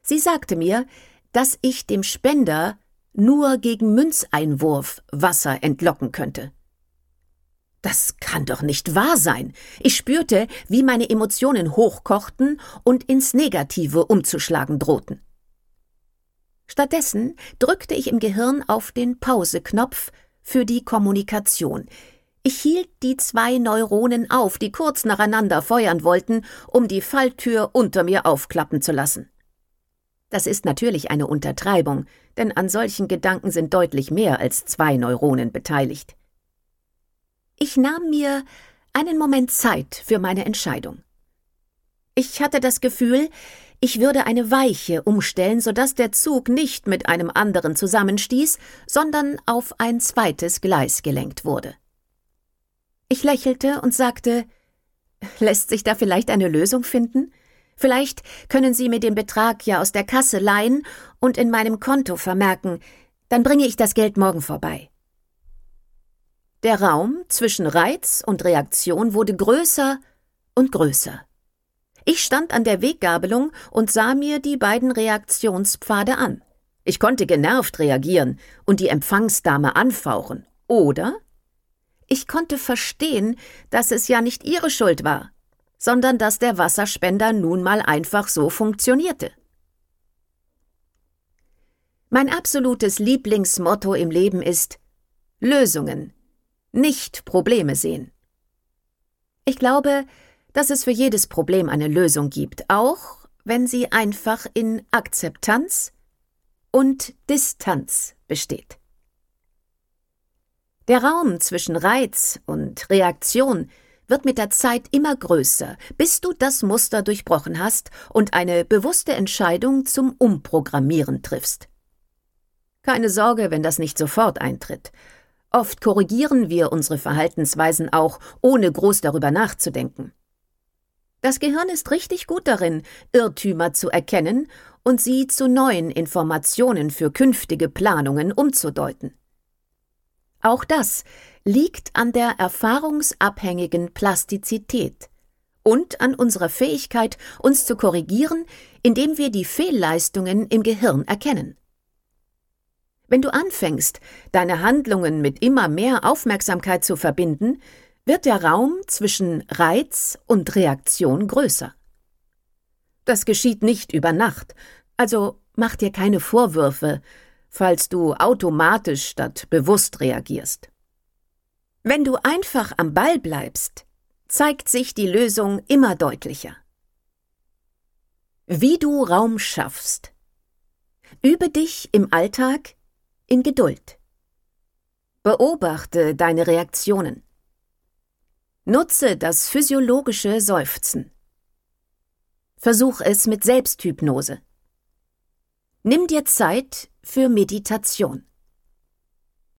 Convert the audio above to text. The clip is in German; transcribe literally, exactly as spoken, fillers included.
Sie sagte mir, dass ich dem Spender nur gegen Münzeinwurf Wasser entlocken könnte. Das kann doch nicht wahr sein. Ich spürte, wie meine Emotionen hochkochten und ins Negative umzuschlagen drohten. Stattdessen drückte ich im Gehirn auf den Pause-Knopf für die Kommunikation. Ich hielt die zwei Neuronen auf, die kurz nacheinander feuern wollten, um die Falltür unter mir aufklappen zu lassen. Das ist natürlich eine Untertreibung, denn an solchen Gedanken sind deutlich mehr als zwei Neuronen beteiligt. Ich nahm mir einen Moment Zeit für meine Entscheidung. Ich hatte das Gefühl, ich würde eine Weiche umstellen, sodass der Zug nicht mit einem anderen zusammenstieß, sondern auf ein zweites Gleis gelenkt wurde. Ich lächelte und sagte, »Lässt sich da vielleicht eine Lösung finden? Vielleicht können Sie mir den Betrag ja aus der Kasse leihen und in meinem Konto vermerken, dann bringe ich das Geld morgen vorbei.« Der Raum zwischen Reiz und Reaktion wurde größer und größer. Ich stand an der Weggabelung und sah mir die beiden Reaktionspfade an. Ich konnte genervt reagieren und die Empfangsdame anfauchen. Oder ich konnte verstehen, dass es ja nicht ihre Schuld war, sondern dass der Wasserspender nun mal einfach so funktionierte. Mein absolutes Lieblingsmotto im Leben ist Lösungen, nicht Probleme sehen. Ich glaube, dass es für jedes Problem eine Lösung gibt, auch wenn sie einfach in Akzeptanz und Distanz besteht. Der Raum zwischen Reiz und Reaktion wird mit der Zeit immer größer, bis du das Muster durchbrochen hast und eine bewusste Entscheidung zum Umprogrammieren triffst. Keine Sorge, wenn das nicht sofort eintritt. Oft korrigieren wir unsere Verhaltensweisen auch, ohne groß darüber nachzudenken. Das Gehirn ist richtig gut darin, Irrtümer zu erkennen und sie zu neuen Informationen für künftige Planungen umzudeuten. Auch das liegt an der erfahrungsabhängigen Plastizität und an unserer Fähigkeit, uns zu korrigieren, indem wir die Fehlleistungen im Gehirn erkennen. Wenn du anfängst, deine Handlungen mit immer mehr Aufmerksamkeit zu verbinden, wird der Raum zwischen Reiz und Reaktion größer. Das geschieht nicht über Nacht, also mach dir keine Vorwürfe, falls du automatisch statt bewusst reagierst. Wenn du einfach am Ball bleibst, zeigt sich die Lösung immer deutlicher. Wie du Raum schaffst. Übe dich im Alltag in Geduld. Beobachte deine Reaktionen. Nutze das physiologische Seufzen. Versuch es mit Selbsthypnose. Nimm dir Zeit für Meditation.